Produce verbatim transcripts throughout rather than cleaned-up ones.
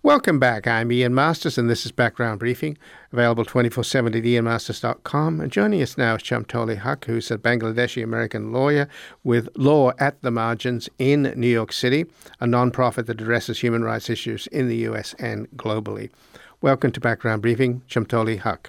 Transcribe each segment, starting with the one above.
Welcome back. I'm Ian Masters, and this is Background Briefing, available twenty-four seven at ian masters dot com. And joining us now is Chamtoli Huq, who's a Bangladeshi-American lawyer with Law at the Margins in New York City, a nonprofit that addresses human rights issues in the U S and globally. Welcome to Background Briefing, Chamtoli Huq.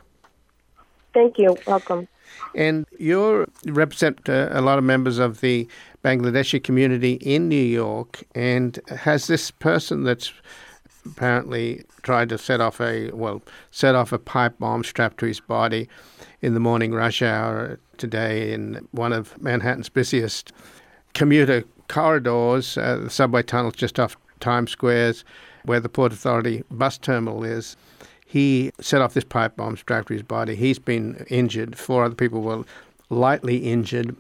Thank you. Welcome. And you represent uh, a lot of members of the Bangladeshi community in New York, and has this person that's apparently tried to set off a well set off a pipe bomb strapped to his body in the morning rush hour today in one of Manhattan's busiest commuter corridors, uh, the subway tunnel just off Times Square's where the Port Authority bus terminal is. He set off this pipe bomb strapped to his body. He's been injured. Four other people were lightly injured.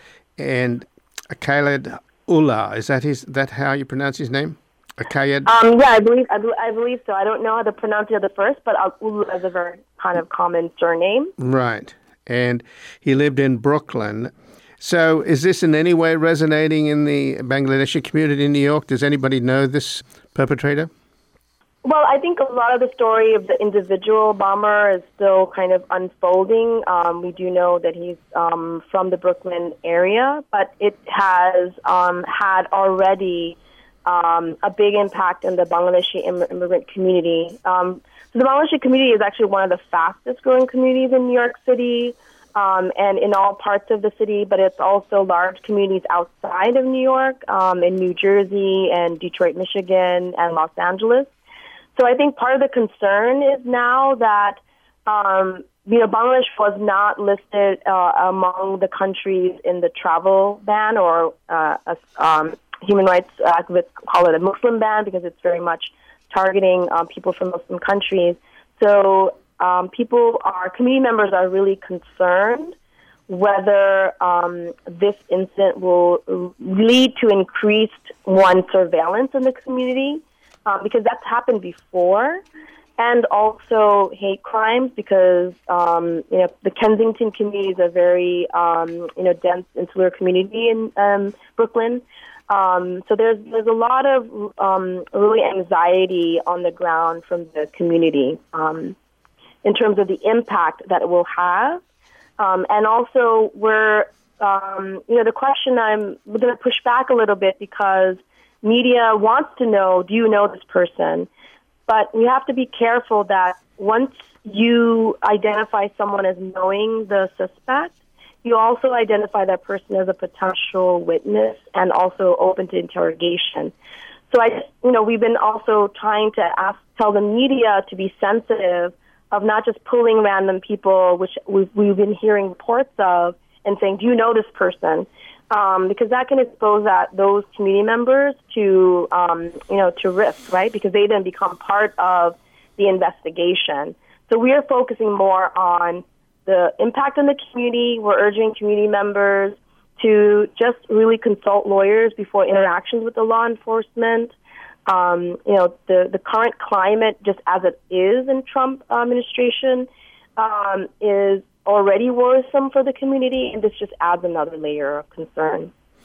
And Khaled Ullah, is that his that how you pronounce his name? Akayed? Um, yeah, I believe I, I believe so. I don't know how to pronounce the other first, but Ullah is a very kind of common surname. Right. And he lived in Brooklyn. So is this in any way resonating in the Bangladeshi community in New York? Does anybody know this perpetrator? Well, I think a lot of the story of the individual bomber is still kind of unfolding. Um, we do know that he's um, from the Brooklyn area, but it has um, had already Um, a big impact in the Bangladeshi im- immigrant community. Um, so the Bangladeshi community is actually one of the fastest growing communities in New York City um, and in all parts of the city, but it's also large communities outside of New York, um, in New Jersey and Detroit, Michigan, and Los Angeles. So I think part of the concern is now that um, you know, Bangladesh was not listed uh, among the countries in the travel ban or uh, um, human rights activists call it a Muslim ban because it's very much targeting um, people from Muslim countries. So um, people, our community members are really concerned whether um, this incident will lead to increased, one, surveillance in the community, um, because that's happened before, and also hate crimes because, um, you know, the Kensington community is a very, um, you know, dense insular community in um, Brooklyn. Um, so there's there's a lot of um, really anxiety on the ground from the community um, in terms of the impact that it will have, um, and also we're um, you know the question I'm going to push back a little bit because media wants to know, do you know this person? But we have to be careful that once you identify someone as knowing the suspect, you also identify that person as a potential witness and also open to interrogation. So I, you know, we've been also trying to ask, tell the media to be sensitive of not just pulling random people, which we've, we've been hearing reports of, and saying, do you know this person? Um, because that can expose that those community members to, um, you know, to risk, right? Because they then become part of the investigation. So we are focusing more on the impact on the community. We're urging community members to just really consult lawyers before interactions with the law enforcement. Um, you know, the, the current climate, just as it is in Trump administration, um, is already worrisome for the community, and this just adds another layer of concern.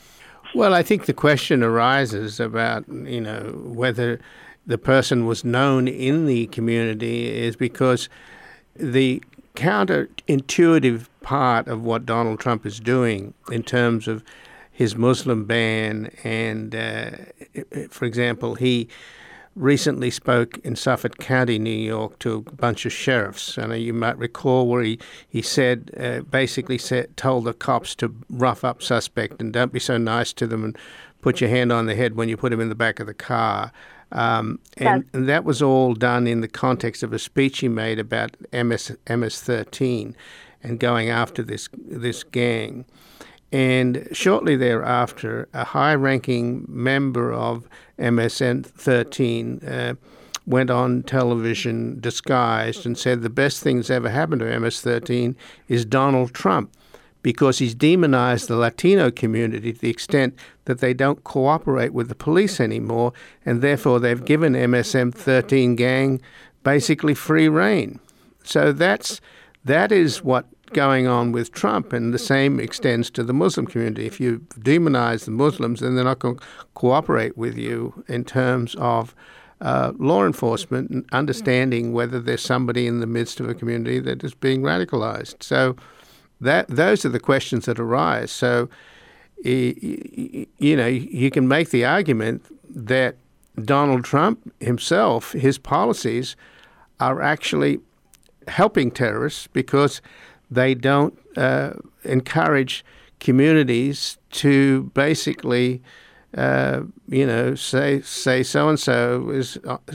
Well, I think the question arises about, you know, whether the person was known in the community is because the counterintuitive part of what Donald Trump is doing in terms of his Muslim ban and, uh, for example, he recently spoke in Suffolk County, New York, to a bunch of sheriffs. And you might recall where he, he said, uh, basically said, told the cops to rough up suspect and don't be so nice to them and put your hand on the head when you put him in the back of the car. Um, and, and that was all done in the context of a speech he made about M S M S thirteen and going after this this gang. And shortly thereafter, a high-ranking member of M S thirteen uh, went on television disguised and said the best thing that's ever happened to M S thirteen is Donald Trump, because he's demonized the Latino community to the extent that they don't cooperate with the police anymore, and therefore they've given M S thirteen gang basically free rein. So that's that is what going on with Trump, and the same extends to the Muslim community. If you demonize the Muslims, then they're not going to cooperate with you in terms of uh, law enforcement and understanding whether there's somebody in the midst of a community that is being radicalized. So that those are the questions that arise. So, you know, you can make the argument that Donald Trump himself, his policies are actually helping terrorists because they don't uh, encourage communities to basically, uh, you know, say say so and so is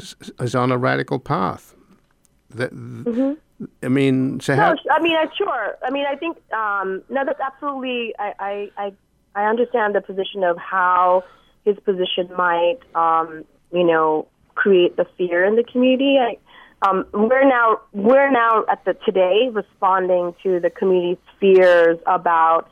is on a radical path. That, mm-hmm. I mean, so how? No, I mean, I sure. I mean, I think um, no, that's absolutely. I, I I I understand the position of how his position might, um, you know, create the fear in the community. I, Um, we're now we're now at the today responding to the community's fears about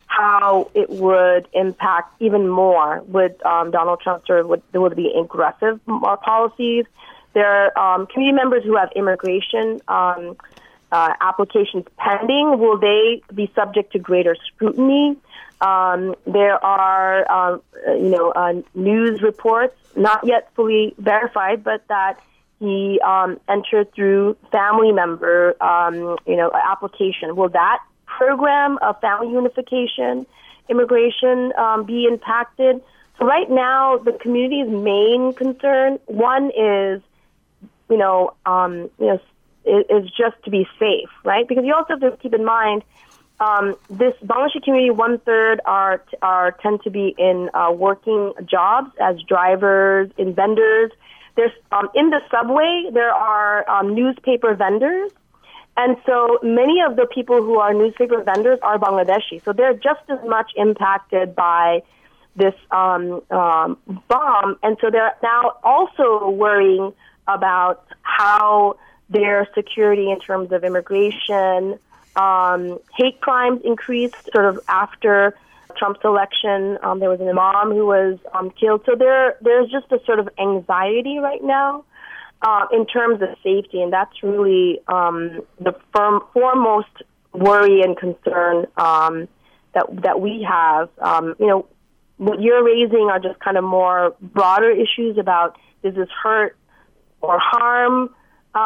how it would impact even more with um, Donald Trump sort of would there would be aggressive uh, policies. There are um, community members who have immigration um, uh, applications pending. Will they be subject to greater scrutiny? Um, there are uh, you know uh, news reports, not yet fully verified, but that he um, entered through family member, um, you know, application. Will that program of family unification, immigration, um, be impacted? So right now, the community's main concern, one is, you know, um, you know, is, is just to be safe, right? Because you also have to keep in mind, um, this Bangladeshi community, one third are are tend to be in uh, working jobs as drivers, in vendors. There's um, in the subway, there are um, newspaper vendors. And so many of the people who are newspaper vendors are Bangladeshi. So they're just as much impacted by this um, um, bomb. And so they're now also worrying about how their security in terms of immigration, um, hate crimes increased sort of after Trump's election. Um, there was an imam who was um, killed. So there, there's just a sort of anxiety right now uh, in terms of safety, and that's really um, the firm, foremost worry and concern um, that that we have. Um, you know, what you're raising are just kind of more broader issues about does this hurt or harm?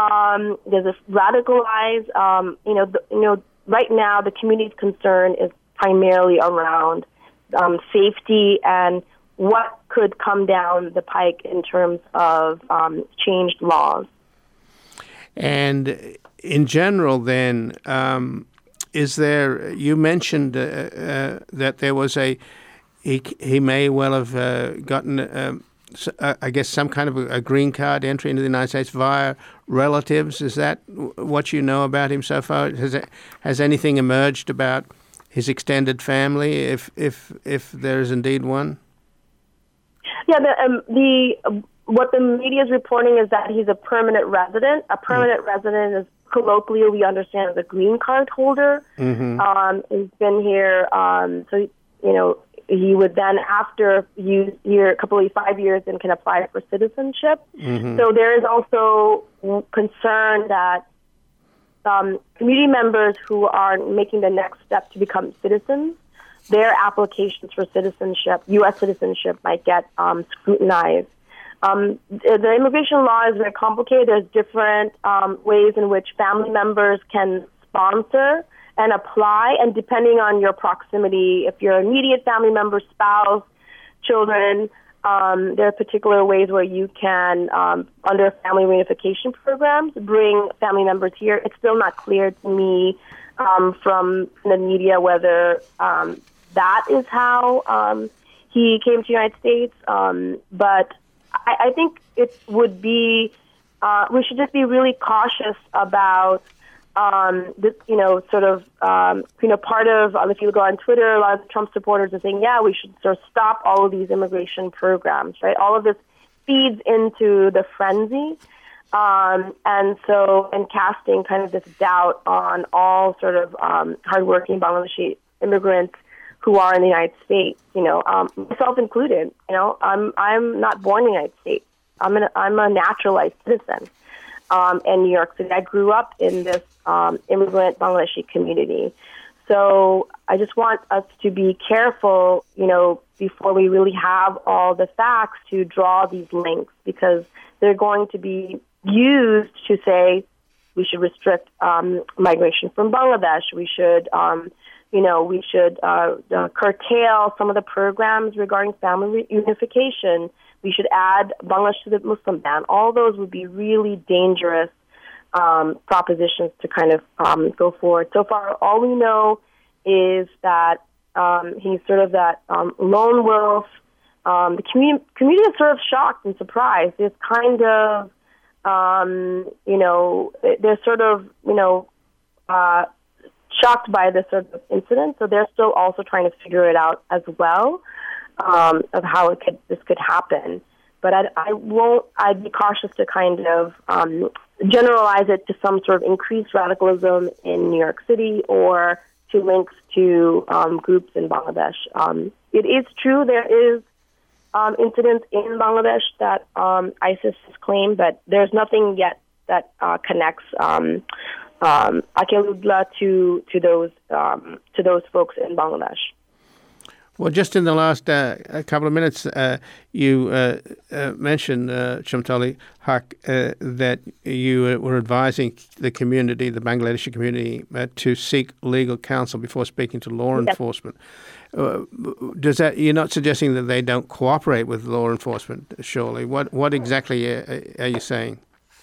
Um, does this radicalize? Um, you know, the, you know, right now the community's concern is primarily around um, safety and what could come down the pike in terms of um, changed laws. And in general, then, um, is there? You mentioned uh, uh, that there was a he. He may well have uh, gotten, uh, I guess, some kind of a, a green card entry into the United States via relatives. Is that what you know about him so far? Has it, has anything emerged about his extended family, if if if there is indeed one? Yeah, the um, the what the media is reporting is that he's a permanent resident. A permanent mm. resident is colloquially we understand as a green card holder. Mm-hmm. Um, he's been here, um, so you know he would then after use year a couple of five years and can apply for citizenship. Mm-hmm. So there is also concern that Um, community members who are making the next step to become citizens, their applications for citizenship, U S citizenship, might get um, scrutinized. Um, the, the immigration law is very complicated. There's different um, ways in which family members can sponsor and apply, and depending on your proximity, if you're immediate family member, spouse, children, Um, there are particular ways where you can, um, under family reunification programs, bring family members here. It's still not clear to me um, from the media whether um, that is how um, he came to the United States. Um, but I, I think it would be, uh, we should just be really cautious about Um, this, you know, sort of, um, you know, part of, um, if you go on Twitter, a lot of the Trump supporters are saying, yeah, we should sort of stop all of these immigration programs, right? All of this feeds into the frenzy. Um, and so, and casting kind of this doubt on all sort of um, hardworking Bangladeshi immigrants who are in the United States, you know, um, myself included. You know, I'm I'm not born in the United States. I'm, an, I'm a naturalized citizen. Um, in New York City. I grew up in this um, immigrant Bangladeshi community. So I just want us to be careful, you know, before we really have all the facts to draw these links, because they're going to be used to say we should restrict um, migration from Bangladesh. We should, um, you know, we should uh, uh, curtail some of the programs regarding family reunification. We should add Bangladesh to the Muslim ban. All those would be really dangerous um, propositions to kind of um, go forward. So far, all we know is that um, he's sort of that um, lone wolf. Um, the community, community is sort of shocked and surprised. It's kind of, um, you know, they're sort of, you know, uh, shocked by this sort of incident. So they're still also trying to figure it out as well, um, of how it could this could happen. But I, I won't. I'd be cautious to kind of um, generalize it to some sort of increased radicalism in New York City or to links to um, groups in Bangladesh. Um, it is true there is um, incidents in Bangladesh that um, ISIS has claimed, but there's nothing yet that uh, connects um, um, Akeludla to to those um, to those folks in Bangladesh. Well, just in the last uh, a couple of minutes, uh, you uh, uh, mentioned, uh, Shamtoli Haq, uh, that you uh, were advising the community, the Bangladeshi community, uh, to seek legal counsel before speaking to law Yes. enforcement. Uh, does that? You're not suggesting that they don't cooperate with law enforcement, surely? What what exactly are, are you saying?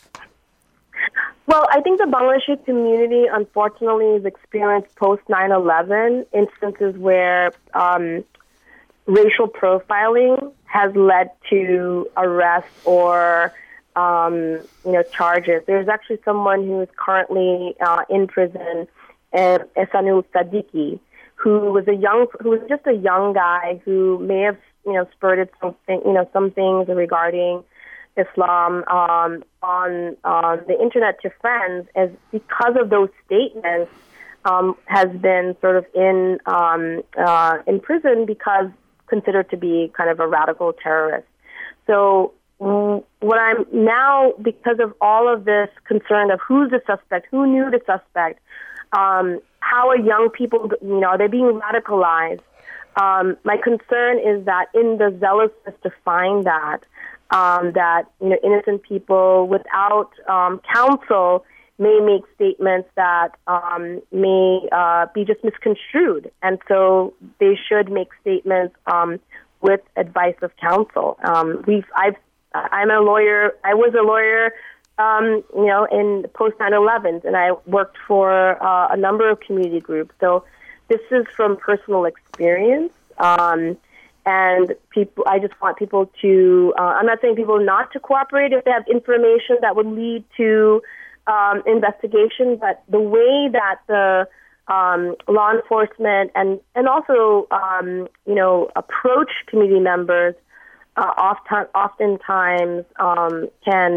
Well, I think the Bangladeshi community, unfortunately, has experienced post nine eleven instances where um, racial profiling has led to arrest or um, you know charges. There's actually someone who is currently uh, in prison, uh, Ehsanul Sadiqi, who was a young, who was just a young guy who may have you know spurted something, you know, some things regarding Islam um, on uh, the internet to friends, as because of those statements, um, has been sort of in um, uh, in prison because considered to be kind of a radical terrorist. So mm, what I'm now, because of all of this concern of who's the suspect, who knew the suspect, um, how are young people, you know, are they being radicalized? Um, my concern is that in the zealousness to find that, Um, that you know innocent people without um, counsel may make statements that um, may uh, be just misconstrued, and so they should make statements um, with advice of counsel. Um, we've I've I'm a lawyer. I was a lawyer, um, you know, in post nine eleven, and I worked for uh, a number of community groups. So this is from personal experience. Um, And people, I just want people to, uh, I'm not saying people not to cooperate if they have information that would lead to um, investigation, but the way that the um, law enforcement and, and also, um, you know, approach community members uh, often, oftentimes um, can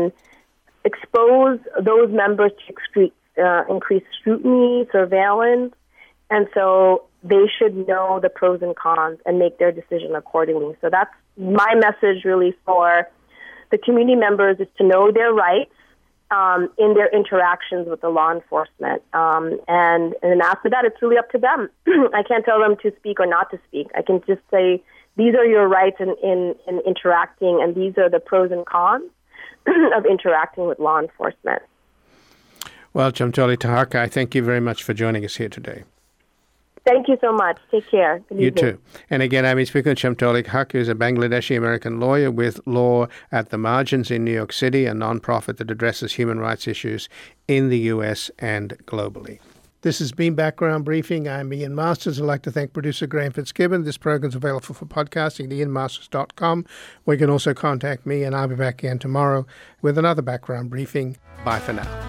expose those members to excre- uh, increased scrutiny, surveillance, and so they should know the pros and cons and make their decision accordingly. So that's my message really for the community members, is to know their rights um, in their interactions with the law enforcement. Um, and, and after that, it's really up to them. I can't tell them to speak or not to speak. I can just say, these are your rights in, in, in interacting, and these are the pros and cons of interacting with law enforcement. Well, Shamtoli Haq, I thank you very much for joining us here today. Thank you so much. Take care. Good you evening. too. And again, I'm speaking with Shamtoli Haq, who's a Bangladeshi-American lawyer with Law at the Margins in New York City, a nonprofit that addresses human rights issues in the U S and globally. This has been Background Briefing. I'm Ian Masters. I'd like to thank producer Graham Fitzgibbon. This program is available for podcasting at ian masters dot com, where you can also contact me, and I'll be back again tomorrow with another Background Briefing. Bye for now.